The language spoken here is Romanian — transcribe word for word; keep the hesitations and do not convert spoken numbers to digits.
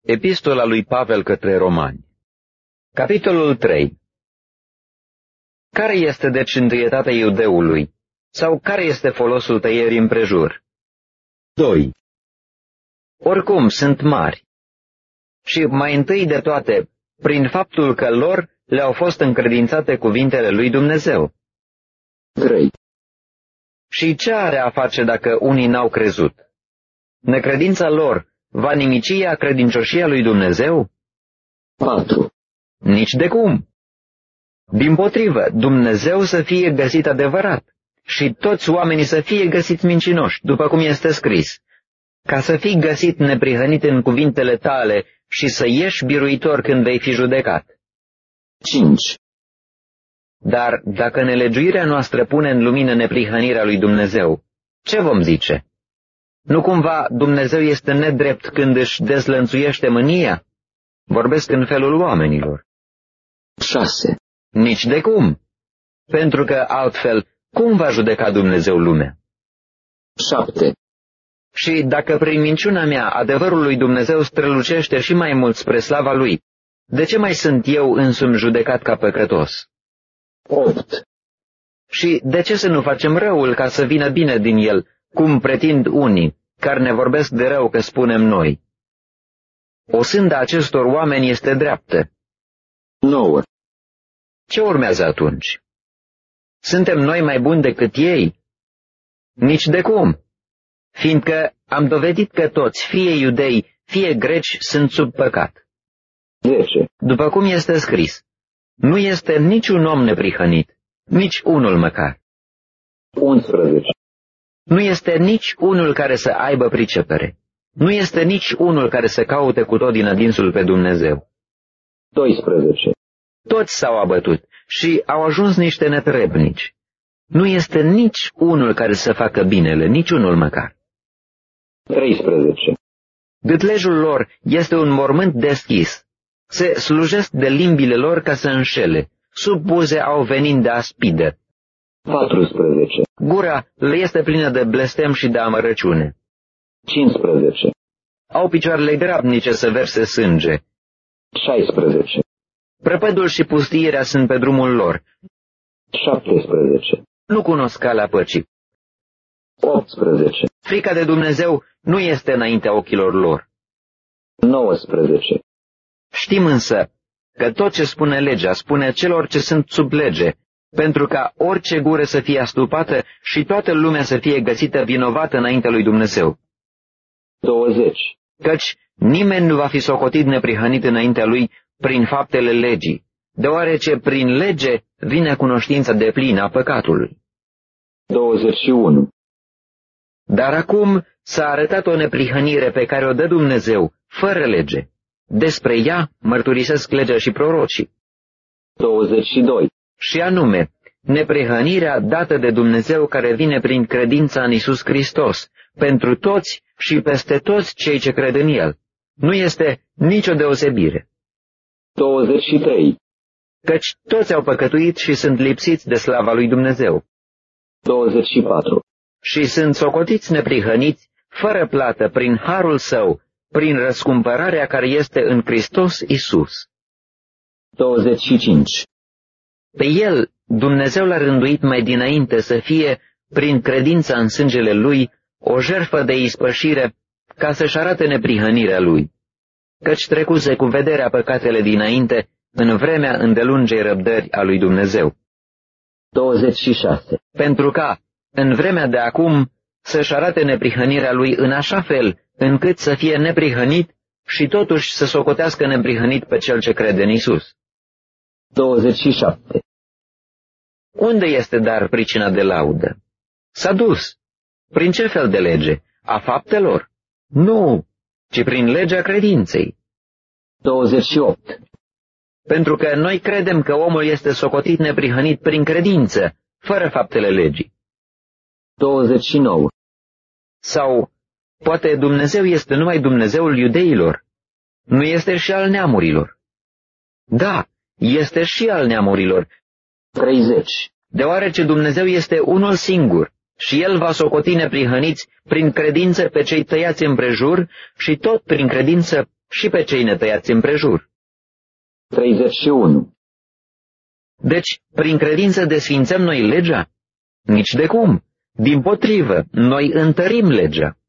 Epistola lui Pavel către Romani. Capitolul trei. Care este deci întâietatea iudeului? Sau care este folosul tăierii împrejur? doi. Oricum sunt mari. Și mai întâi de toate, prin faptul că lor le-au fost încredințate cuvintele lui Dumnezeu. trei. Și ce are a face dacă unii n-au crezut? Necredința lor va nimici ea credincioșia lui Dumnezeu? patru. Nici de cum. Dimpotrivă, Dumnezeu să fie găsit adevărat și toți oamenii să fie găsiți mincinoși, după cum este scris, ca să fii găsit neprihănit în cuvintele tale și să ieși biruitor când vei fi judecat. cinci. Dar dacă nelegiuirea noastră pune în lumină neprihănirea lui Dumnezeu, ce vom zice? Nu cumva Dumnezeu este nedrept când își dezlănțuiește mânia? Vorbesc în felul oamenilor. șase. Nici de cum. Pentru că altfel, cum va judeca Dumnezeu lumea? șapte. Și dacă prin minciuna mea adevărul lui Dumnezeu strălucește și mai mult spre slava lui, de ce mai sunt eu însumi judecat ca păcătos? opt. Și de ce să nu facem răul ca să vină bine din el, cum pretind unii, care ne vorbesc de rău că spunem noi? O sânda acestor oameni este dreaptă. nouă. Ce urmează atunci? Suntem noi mai buni decât ei? Nici de cum, fiindcă am dovedit că toți, fie iudei, fie greci, sunt sub păcat. zece. După cum este scris, nu este niciun om neprihănit, nici unul măcar. unsprezece. Nu este nici unul care să aibă pricepere. Nu este nici unul care să caute cu tot din adinsul pe Dumnezeu. doisprezece. Toți s-au abătut și au ajuns niște netrebnici. Nu este nici unul care să facă binele, nici unul măcar. treisprezece. Gâtlejul lor este un mormânt deschis. Se slujesc de limbile lor ca să înșele. Sub buze au venind de aspidă. paisprezece. Gura le este plină de blestem și de amărăciune. cincisprezece. Au picioarele grabnice să verse sânge. șaisprezece. Prăpădul și pustiirea sunt pe drumul lor. șaptesprezece. Nu cunosc calea păcii. optsprezece. Frica de Dumnezeu nu este înaintea ochilor lor. nouăsprezece. Știm însă că tot ce spune legea spune celor ce sunt sub lege, pentru ca orice gură să fie astupată și toată lumea să fie găsită vinovată înaintea lui Dumnezeu. douăzeci. Căci nimeni nu va fi socotit neprihănit înaintea lui prin faptele legii, deoarece prin lege vine cunoștința deplină a păcatului. douăzeci și unu. Dar acum s-a arătat o neprihănire pe care o dă Dumnezeu, fără lege. Despre ea mărturisesc legea și prorocii. douăzeci și doi. Și anume, neprihănirea dată de Dumnezeu care vine prin credința în Iisus Hristos, pentru toți și peste toți cei ce cred în El. Nu este nicio deosebire. douăzeci și trei. Căci toți au păcătuit și sunt lipsiți de slava lui Dumnezeu. douăzeci și patru. Și sunt socotiți neprihăniți, fără plată, prin harul său, prin răscumpărarea care este în Hristos Iisus. douăzeci și cinci. Pe El, Dumnezeu l-a rânduit mai dinainte să fie, prin credința în sângele Lui, o jertfă de ispășire, ca să-și arate neprihănirea Lui. Căci trecuse cu vederea păcatele dinainte, în vremea îndelungei răbdări a lui Dumnezeu. douăzeci și șase. Pentru ca, în vremea de acum, să-și arate neprihănirea Lui în așa fel, încât să fie neprihănit și totuși să socotească neprihănit pe cel ce crede în Iisus. douăzeci și șapte. Unde este dar pricina de laudă? S-a dus. Prin ce fel de lege? A faptelor? Nu, ci prin legea credinței. douăzeci și opt. Pentru că noi credem că omul este socotit neprihănit prin credință, fără faptele legii. douăzeci și nouă. Sau, poate Dumnezeu este numai Dumnezeul iudeilor? Nu este și al neamurilor? Da, este și al neamurilor. treizeci. Deoarece Dumnezeu este unul singur și El va socoti neprihăniți prin credință pe cei tăiați împrejur și tot prin credință și pe cei netăiați împrejur. treizeci și unu. Deci, prin credință desfințăm noi legea? Nici de cum. Dimpotrivă, noi întărim legea.